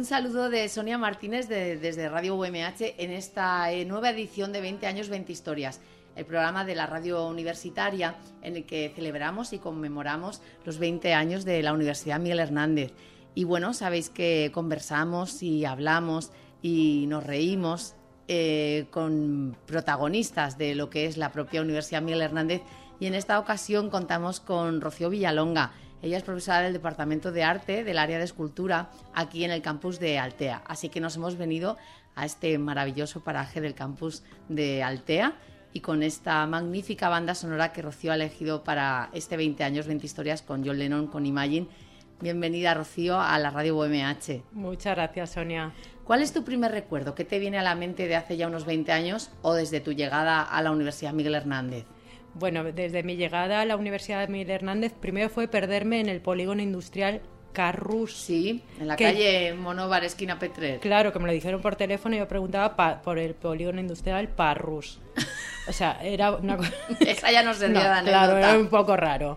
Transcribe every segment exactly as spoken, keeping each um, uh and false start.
Un saludo de Sonia Martínez de, desde Radio U M H en esta eh, nueva edición de veinte años, veinte historias, el programa de la radio universitaria en el que celebramos y conmemoramos los veinte años de la Universidad Miguel Hernández. Y bueno, sabéis que conversamos y hablamos y nos reímos eh, con protagonistas de lo que es la propia Universidad Miguel Hernández, y en esta ocasión contamos con Rocío Villalonga. Ella es profesora del Departamento de Arte del área de Escultura aquí en el campus de Altea. Así que nos hemos venido a este maravilloso paraje del campus de Altea y con esta magnífica banda sonora que Rocío ha elegido para este veinte años, veinte historias con John Lennon, con Imagine. Bienvenida, Rocío, a la Radio U M H. Muchas gracias, Sonia. ¿Cuál es tu primer recuerdo? ¿Qué te viene a la mente de hace ya unos veinte años o desde tu llegada a la Universidad Miguel Hernández? Bueno, desde mi llegada a la Universidad Miguel Hernández, primero fue perderme en el polígono industrial Carrus. Sí, en la que, calle Monóvar, esquina Petrer. Claro, que me lo dijeron por teléfono y yo preguntaba pa, por el polígono industrial Parrus. O sea, era una cosa... Esa ya no se dio no, de anécdota. Claro, era un poco raro.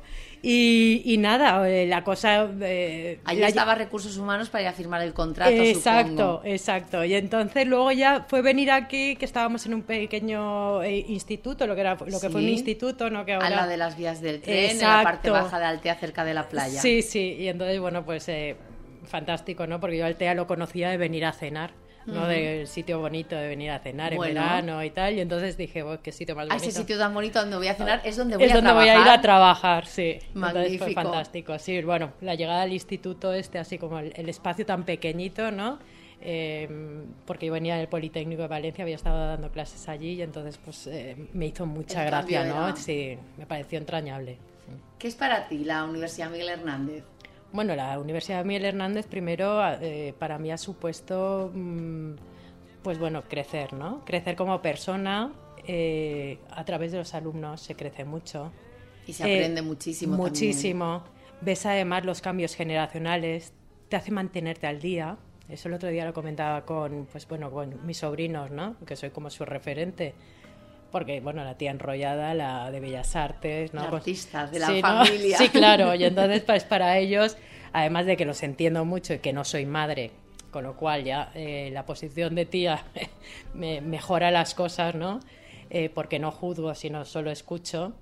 Y, y nada, la cosa... Eh, Allí la... estaba Recursos Humanos para ir a firmar el contrato, Exacto, supongo. exacto. Y entonces luego ya fue venir aquí, que estábamos en un pequeño eh, instituto, lo que era lo que Sí, fue un instituto, ¿no? Que ahora... A la de las vías del tren, Exacto. En la parte baja de Altea, cerca de la playa. Sí, sí. Y entonces, bueno, pues eh, fantástico, ¿no? Porque yo Altea lo conocía de venir a cenar. ¿no? Uh-huh. Del sitio bonito de venir a cenar bueno. en verano y tal, y entonces dije, oh, qué sitio más bonito. A ese sitio tan bonito donde voy a cenar es donde voy es a donde trabajar. voy a ir a trabajar, sí. Magnífico. Entonces fue fantástico, sí, bueno, la llegada al instituto este, así como el, el espacio tan pequeñito, ¿no? Eh, porque yo venía del Politécnico de Valencia, había estado dando clases allí y entonces pues eh, me hizo mucha el gracia, ¿no? Era... Sí, me pareció entrañable. ¿Qué es para ti la Universidad Miguel Hernández? Bueno, la Universidad Miguel Hernández primero eh, para mí ha supuesto... Mmm, pues bueno, crecer, ¿no? Crecer como persona, eh, a través de los alumnos se crece mucho. Y se aprende eh, muchísimo Muchísimo. También. Ves además los cambios generacionales, te hace mantenerte al día. Eso el otro día lo comentaba con, pues bueno, con mis sobrinos, ¿no? Que soy como su referente. Porque, bueno, la tía enrollada, la de Bellas Artes, ¿no? La Pues, artista de la sí, familia. ¿no? Sí, claro. Y entonces, pues para ellos, además de que los entiendo mucho y que no soy madre, con lo cual ya eh, la posición de tía me mejora las cosas, ¿no? Eh, porque no juzgo, sino solo escucho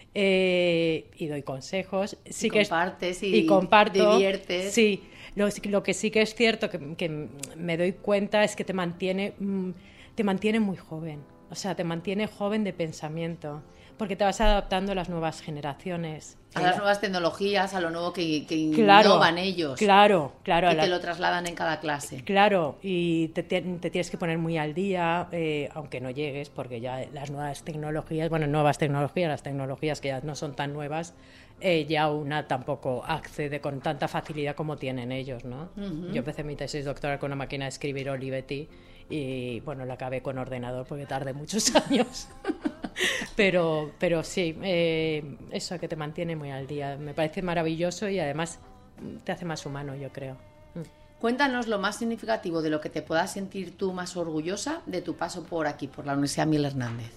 eh, y doy consejos. Sí y que compartes es, y, y comparto, diviertes. Sí, lo, lo que sí que es cierto que, que me doy cuenta es que te mantiene, te mantiene muy joven. O sea, te mantiene joven de pensamiento, porque te vas adaptando a las nuevas generaciones. A las nuevas tecnologías, a lo nuevo que, que claro, innovan ellos. Claro, claro. Que la... te lo trasladan en cada clase. Claro, y te, te, te tienes que poner muy al día, eh, aunque no llegues, porque ya las nuevas tecnologías, bueno, nuevas tecnologías, las tecnologías que ya no son tan nuevas, eh, ya una tampoco accede con tanta facilidad como tienen ellos, ¿no? Uh-huh. Yo empecé mi tesis doctoral con una máquina de escribir Olivetti y, bueno, la acabé con ordenador porque tardé muchos años. pero, pero sí, eh, eso que te mantiene muy al día. Me parece maravilloso y además te hace más humano, yo creo. Cuéntanos lo más significativo de lo que te puedas sentir tú más orgullosa de tu paso por aquí, por la Universidad Miguel Hernández.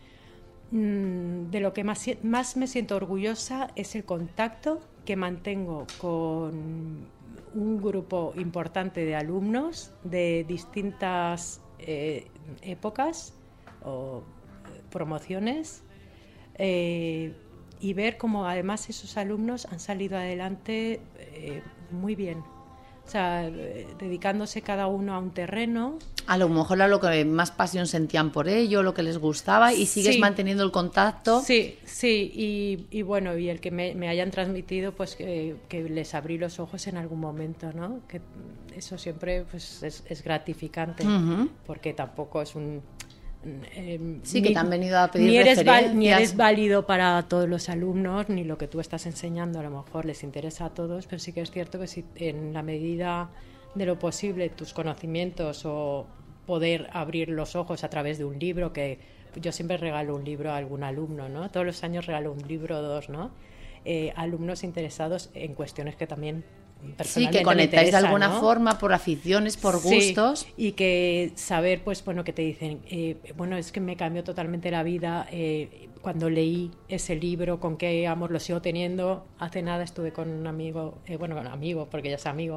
De lo que más, más me siento orgullosa es el contacto que mantengo con un grupo importante de alumnos de distintas eh, épocas o promociones eh, y ver cómo además esos alumnos han salido adelante eh, muy bien. O sea, eh, dedicándose cada uno a un terreno. A lo mejor a lo que más pasión sentían por ello, lo que les gustaba, y sigues sí. manteniendo el contacto. Sí, sí, y, y bueno, y el que me, me hayan transmitido, pues que, que les abrí los ojos en algún momento, ¿no? Que eso siempre pues, es, es gratificante, uh-huh. porque tampoco es un... Eh, sí, ni, que te han venido a pedir ni eres, referencias. ni eres válido para todos los alumnos, ni lo que tú estás enseñando a lo mejor les interesa a todos, pero sí que es cierto que si en la medida de lo posible tus conocimientos o poder abrir los ojos a través de un libro, que yo siempre regalo un libro a algún alumno, ¿no? Todos los años regalo un libro o dos, ¿no? Eh, alumnos interesados en cuestiones que también sí, que conectáis de alguna ¿no? forma por aficiones, por gustos. Sí, y que saber, pues bueno, que te dicen, eh, bueno, es que me cambió totalmente la vida eh, cuando leí ese libro, con qué amor lo sigo teniendo. Hace nada estuve con un amigo, eh, bueno, con un amigo, porque ya es amigo,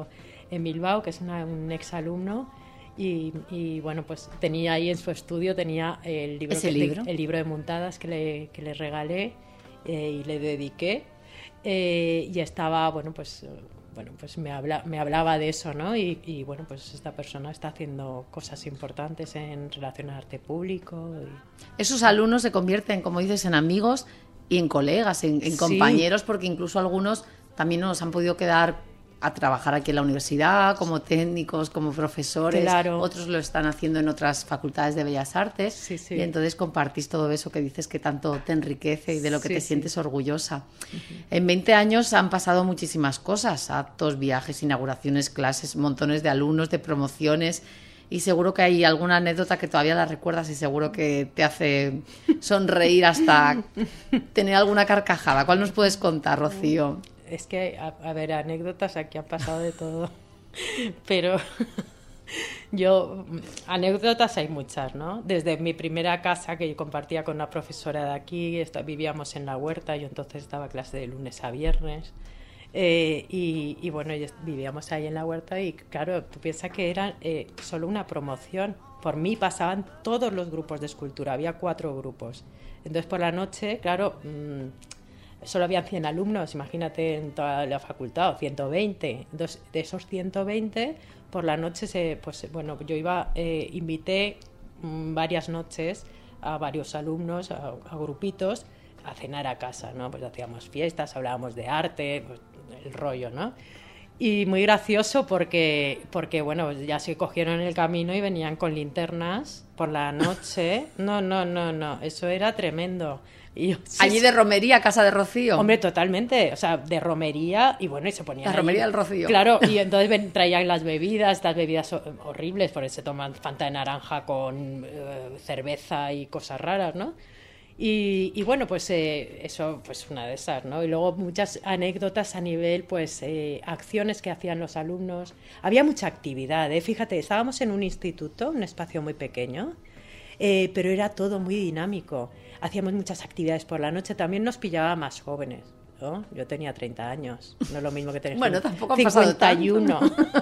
en Bilbao, que es una, un exalumno, y, y bueno, pues tenía ahí en su estudio, tenía el libro, ¿Ese que, libro? el libro de Muntadas que le, que le regalé eh, y le dediqué, eh, y estaba, bueno, pues... Bueno, pues me, habla, me hablaba de eso, ¿no? Y, y bueno, pues esta persona está haciendo cosas importantes en relación al arte público. Y... Esos alumnos se convierten, como dices, en amigos y en colegas, en, en sí. compañeros, porque incluso algunos también nos han podido quedar a trabajar aquí en la universidad, como técnicos, como profesores, claro. Otros lo están haciendo en otras facultades de Bellas Artes, sí, sí. Y entonces compartís todo eso que dices que tanto te enriquece y de lo que sí, te sí. sientes orgullosa. Uh-huh. En veinte años han pasado muchísimas cosas, actos, viajes, inauguraciones, clases, montones de alumnos, de promociones, y seguro que hay alguna anécdota que todavía la recuerdas y seguro que te hace sonreír hasta tener alguna carcajada. ¿Cuál nos puedes contar, Rocío? Es que, a, a ver, anécdotas aquí han pasado de todo, pero yo, anécdotas hay muchas, ¿no? Desde mi primera casa que yo compartía con una profesora de aquí, está, vivíamos en la huerta, yo entonces daba clase de lunes a viernes, eh, y, y bueno, vivíamos ahí en la huerta y claro, tú piensas que era eh, solo una promoción, por mí pasaban todos los grupos de escultura, había cuatro grupos, entonces por la noche, claro... Mmm, solo habían cien alumnos, imagínate en toda la facultad, o ciento veinte. Entonces, de esos ciento veinte, por la noche, se, pues bueno, yo iba, eh, invité mmm, varias noches a varios alumnos, a, a grupitos, a cenar a casa, ¿no? Pues hacíamos fiestas, hablábamos de arte, pues, el rollo, ¿no? Y muy gracioso porque, porque, bueno, ya se cogieron el camino y venían con linternas por la noche. No, no, no, no, eso era tremendo. Y yo, sí, allí de romería, casa de Rocío. Hombre, totalmente, o sea, de romería y bueno, y se ponían la allí, romería del Rocío. Claro, y entonces ven, traían las bebidas, estas bebidas horribles, por eso se toman Fanta de naranja con eh, cerveza y cosas raras, ¿no? Y, y bueno, pues eh, eso, pues una de esas, ¿no? Y luego muchas anécdotas a nivel, pues, eh, acciones que hacían los alumnos. Había mucha actividad, ¿eh? Fíjate, estábamos en un instituto, un espacio muy pequeño, eh, pero era todo muy dinámico. Hacíamos muchas actividades por la noche, también nos pillaba más jóvenes, ¿no? Yo tenía treinta años, no es lo mismo que tener bueno, tampoco han cincuenta y uno.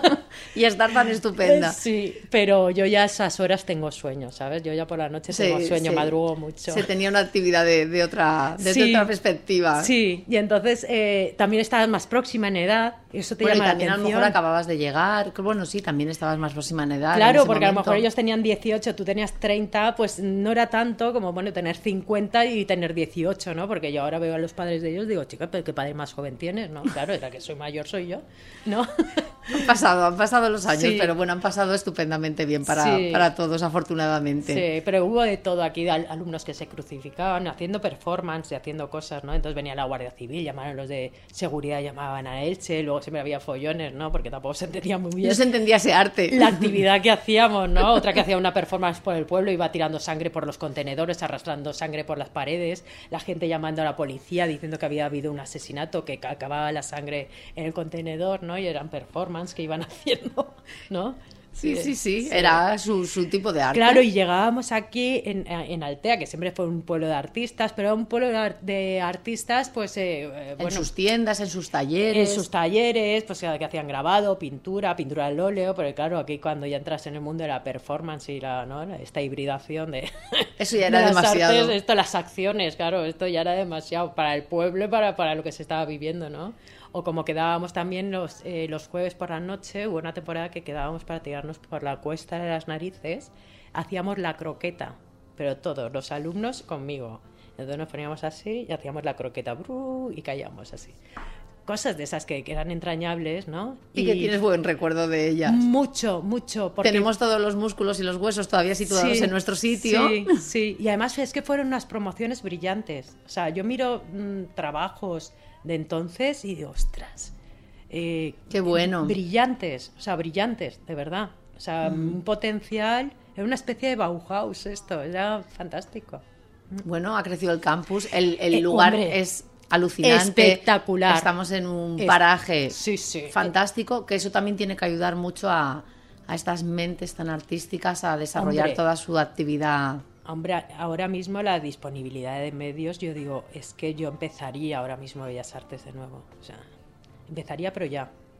Y estar tan estupenda. Sí, pero yo ya a esas horas tengo sueño, ¿sabes? Yo ya por la noche tengo sí, sueño, sí. madrugo mucho. Se tenía una actividad de, de, otra, desde sí, otra perspectiva. Sí, y entonces eh, también estabas más próxima en edad, y eso te bueno, llama y también la atención. A lo mejor acababas de llegar, bueno, sí, también estabas más próxima en edad. Claro, en porque momento. A lo mejor ellos tenían dieciocho, tú tenías treinta, pues no era tanto como, bueno, tener cincuenta y tener dieciocho, ¿no? Porque yo ahora veo a los padres de ellos y digo, chica, pero qué padre más joven tienes, ¿no? Claro, era que soy mayor, soy yo, ¿no? Han pasado, han pasado los años, sí. pero bueno, han pasado estupendamente bien para, sí. para todos, afortunadamente. Sí, pero hubo de todo aquí, alumnos que se crucificaban, haciendo performance y haciendo cosas, ¿no? Entonces venía la Guardia Civil, llamaron los de seguridad, llamaban a Elche, luego siempre había follones, ¿no? Porque tampoco se entendía muy bien. No se entendía ese arte. La actividad que hacíamos, ¿no? Otra que hacía una performance por el pueblo, iba tirando sangre por los contenedores, arrastrando sangre por las paredes, la gente llamando a la policía diciendo que había habido un asesinato, que acababa la sangre en el contenedor, ¿no? Y eran performance que iban haciendo, ¿no? Sí, sí, sí, sí, era su, su tipo de arte. Claro, y llegábamos aquí en, en Altea, que siempre fue un pueblo de artistas, pero un pueblo de artistas, pues... Eh, eh, en bueno, sus tiendas, en sus talleres. En sus talleres, pues que hacían grabado, pintura, pintura al óleo, pero claro, aquí cuando ya entras en el mundo de la performance y la, ¿no? esta hibridación de... Eso ya era de demasiado. Las artes, esto, las acciones, claro, esto ya era demasiado para el pueblo y para, para lo que se estaba viviendo, ¿no? O como quedábamos también los, eh, los jueves por la noche, hubo una temporada que quedábamos para tirarnos por la cuesta de las narices, hacíamos la croqueta, pero todos, los alumnos conmigo. Entonces nos poníamos así y hacíamos la croqueta, brú, y caíamos así. Cosas de esas que, que eran entrañables, ¿no? Y, y que tienes buen recuerdo de ellas. Mucho, mucho. Porque... Tenemos todos los músculos y los huesos todavía situados sí, en nuestro sitio. Sí, sí. Y además es que fueron unas promociones brillantes. O sea, yo miro mmm, trabajos de entonces y digo, ostras. Eh, Qué bueno. Brillantes, o sea, brillantes, de verdad. O sea, mm. un potencial. Era una especie de Bauhaus esto, era fantástico. Bueno, ha crecido el campus, el, el eh, lugar hombre, es alucinante. Espectacular. Estamos en un es, paraje sí, sí. fantástico, que eso también tiene que ayudar mucho a, a estas mentes tan artísticas a desarrollar hombre, toda su actividad. Hombre, ahora mismo la disponibilidad de medios, yo digo, es que yo empezaría ahora mismo Bellas Artes de nuevo. O sea, empezaría, pero ya.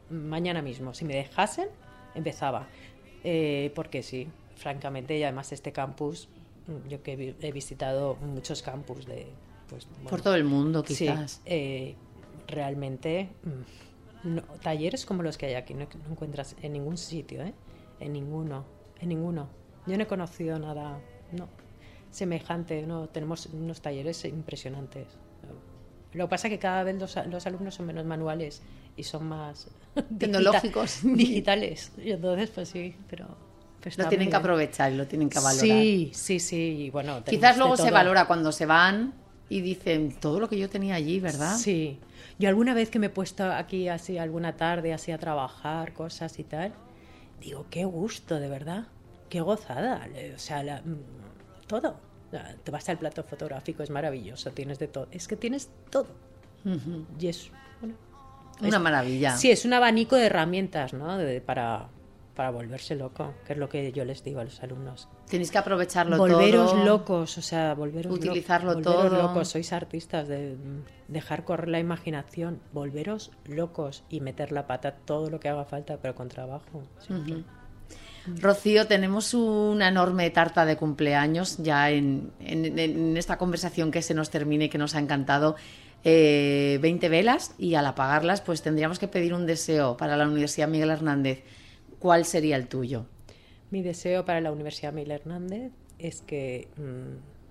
mañana mismo. Si me dejasen, empezaba. Eh, porque sí, francamente, y además este campus, yo que he visitado muchos campus de... Pues, bueno, por todo el mundo, quizás. Sí, eh, realmente, no, talleres como los que hay aquí no, no encuentras en ningún sitio, ¿eh? En ninguno, en ninguno. Yo no he conocido nada, no, semejante, no, tenemos unos talleres impresionantes. Lo que pasa es que cada vez los, los alumnos son menos manuales y son más tecnológicos, digitales. Y entonces, pues sí, pero... Pues lo tienen que aprovechar y lo tienen que valorar. Sí, sí, sí. Y bueno, quizás luego se valora cuando se van y dicen todo lo que yo tenía allí, ¿verdad? Sí. Yo alguna vez que me he puesto aquí así alguna tarde así a trabajar cosas y tal, digo, qué gusto, de verdad. Qué gozada. O sea, la, todo. Te vas al plato fotográfico, es maravilloso, tienes de todo. Es que tienes todo. Uh-huh. Y es bueno, una es, maravilla. Sí, es un abanico de herramientas, ¿no? De, para, para volverse loco, que es lo que yo les digo a los alumnos. Tenéis que aprovecharlo volveros todo. Volveros locos, o sea, volveros utilizarlo lo, todo. Volveros locos, sois artistas, de dejar correr la imaginación, volveros locos y meter la pata todo lo que haga falta, pero con trabajo. Uh-huh. Rocío, tenemos una enorme tarta de cumpleaños ya en, en, en esta conversación que se nos termine, que nos ha encantado. Eh, veinte velas y al apagarlas pues tendríamos que pedir un deseo para la Universidad Miguel Hernández. ¿Cuál sería el tuyo? Mi deseo para la Universidad Miguel Hernández es que, mmm,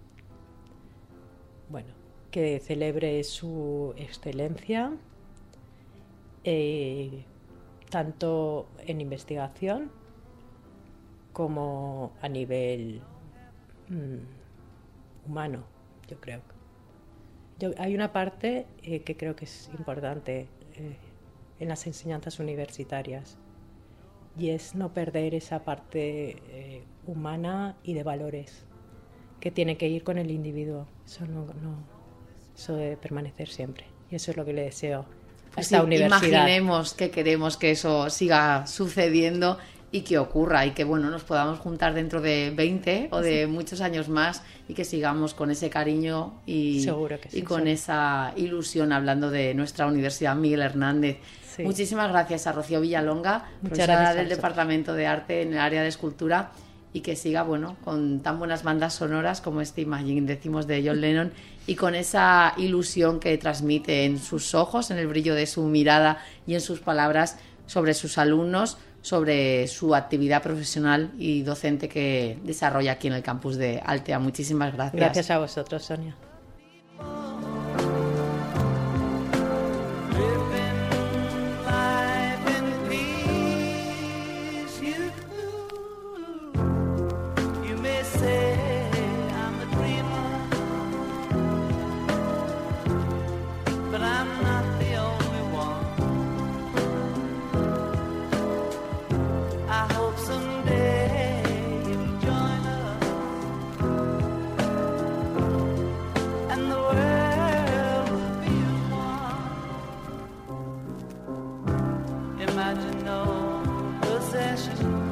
bueno, que celebre su excelencia eh, tanto en investigación como a nivel mmm, humano, yo creo. Yo, hay una parte eh, que creo que es importante eh, en las enseñanzas universitarias, y es no perder esa parte eh, humana y de valores que tiene que ir con el individuo. Eso no, no, eso debe permanecer siempre, y eso es lo que le deseo a pues esta sí, universidad. Imaginemos que queremos que eso siga sucediendo y que ocurra, y que bueno, nos podamos juntar dentro de veinte o de sí. muchos años más, y que sigamos con ese cariño y, Seguro que sí, y con seguro. esa ilusión hablando de nuestra Universidad Miguel Hernández. Sí. Muchísimas gracias a Rocío Villalonga, profesora del Departamento de Arte en el área de Escultura, y que siga bueno con tan buenas bandas sonoras como este Imagine, decimos, de John Lennon, y con esa ilusión que transmite en sus ojos, en el brillo de su mirada y en sus palabras sobre sus alumnos, sobre su actividad profesional y docente que desarrolla aquí en el campus de Altea. Muchísimas gracias. Gracias a vosotros, Sonia. Imagine no possession.